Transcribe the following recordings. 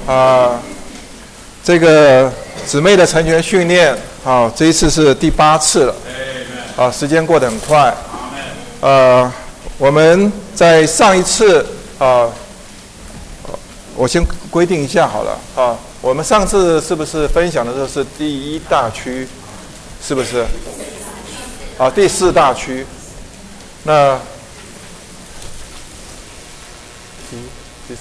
这个姊妹的成全训练，这一次是第8次了，时间过得很快。我们在上一次我先规定一下好了我们上次是不是分享的时候是第1大区，是不是？第4大区。那第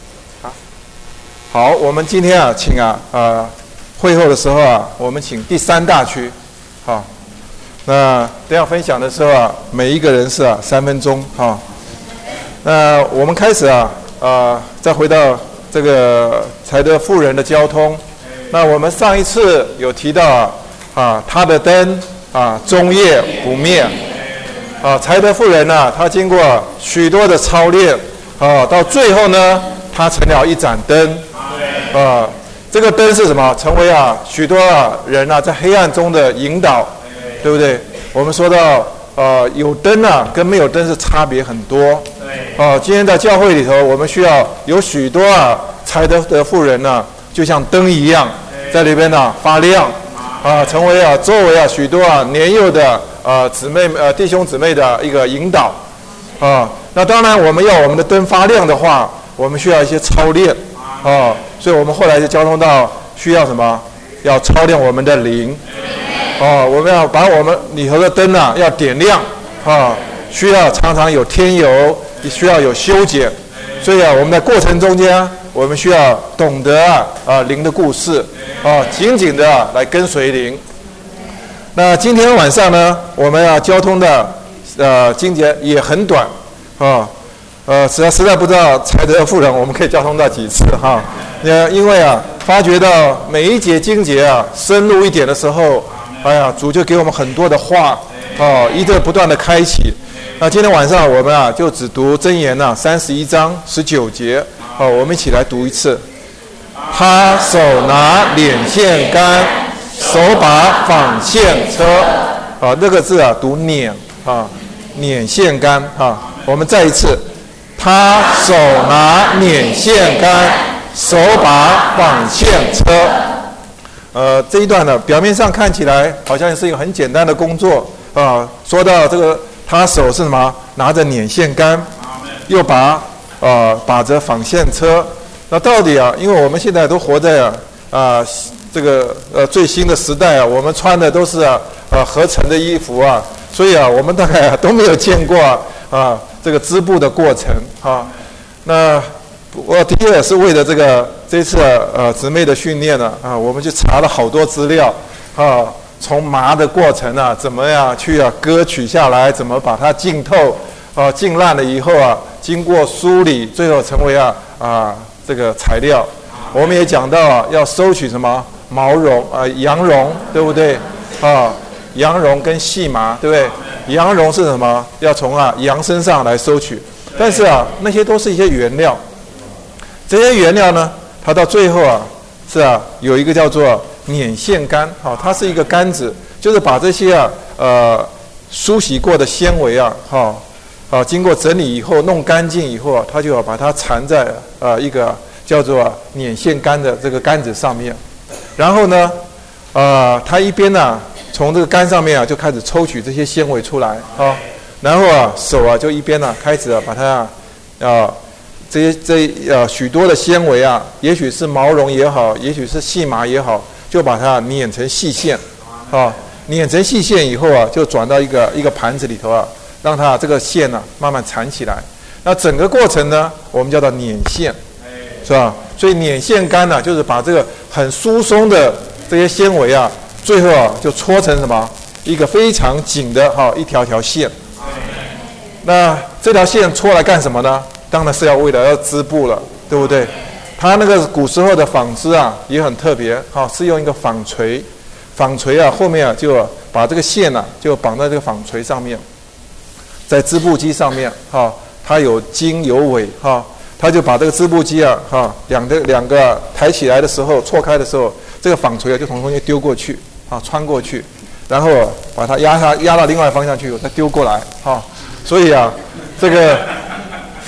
3。好，我们今天请会后的时候我们请第3大区。那等一下分享的时候每一个人是3分钟那我们开始再回到这个才德妇人的交通。那我们上一次有提到他的灯终夜不灭才德妇人他经过许多的操练到最后呢，他成了一盏灯这个灯是什么？成为许多人在黑暗中的引导，对不对？我们说到有灯跟没有灯是差别很多。今天在教会里头，我们需要有许多才德的妇人就像灯一样，在里边发亮成为周围许多年幼的姊妹弟兄姊妹的一个引导那当然，我们要我们的灯发亮的话，我们需要一些操练所以我们后来就交通到需要什么？要操练我们的灵我们要把我们里头的灯要点亮需要常常有添油，也需要有修剪。所以我们在过程中间，我们需要懂得灵的故事紧紧的来跟随灵。那今天晚上呢，我们要交通的经节也很短实在不知道才德妇人我们可以交通到几次因为发觉到每一节经节深入一点的时候，主就给我们很多的话一直不断的开启。那今天晚上我们就只读箴言31章19节我们一起来读一次。他手拿捻线杆，手把纺线车那个字读捻捻线杆我们再一次。他手拿捻线杆，手把纺线车这一段呢，表面上看起来好像是一个很简单的工作说到这个，他手是什么？拿着捻线杆，又把着纺线车。那到底因为我们现在都活在这个最新的时代我们穿的都是合成的衣服所以我们大概都没有见过这个织布的过程那我的确也是为了这次姊妹的训练我们去查了好多资料从麻的过程怎么样去割取下来，怎么把它浸透浸烂了以后经过梳理，最后成为这个材料。我们也讲到要收取什么毛绒羊绒，对不对羊绒跟细麻，对不对？羊绒是什么？要从羊身上来收取，但是那些都是一些原料。这些原料呢，它到最后是有一个叫做捻线杆它是一个杆子，就是把这些梳洗过的纤维经过整理以后弄干净以后它就要把它缠在一个叫做捻线杆的这个杆子上面。然后呢它一边从这个杆上面就开始抽取这些纤维出来然后手就一边开始把它这许多的纤维也许是毛绒也好，也许是细麻也好，就把它捻成细线捻成细线以后就转到一个盘子里头让它这个线慢慢缠起来。那整个过程呢，我们叫做捻线，是吧？所以捻线杆就是把这个很疏松的这些纤维最后就搓成什么？一个非常紧的一条条线。那这条线搓来干什么呢？当然是为了要织布了，对不对？它那个古时候的纺织也很特别是用一个纺锤，纺锤后面就把这个线就绑在这个纺锤上面，在织布机上面它有经有纬它就把这个织布机两个抬起来的时候，错开的时候，这个纺锤就从中间丢过去穿过去，然后把它压到另外方向去，再丢过来所以这个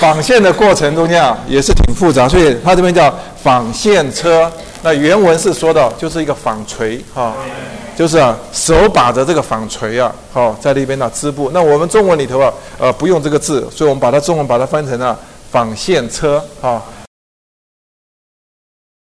纺线的过程中间也是挺复杂，所以它这边叫纺线车。那原文是说到就是一个纺锤就是手把着这个纺锤在那边织布。那我们中文里头不用这个字，所以我们把它中文把它翻成纺线车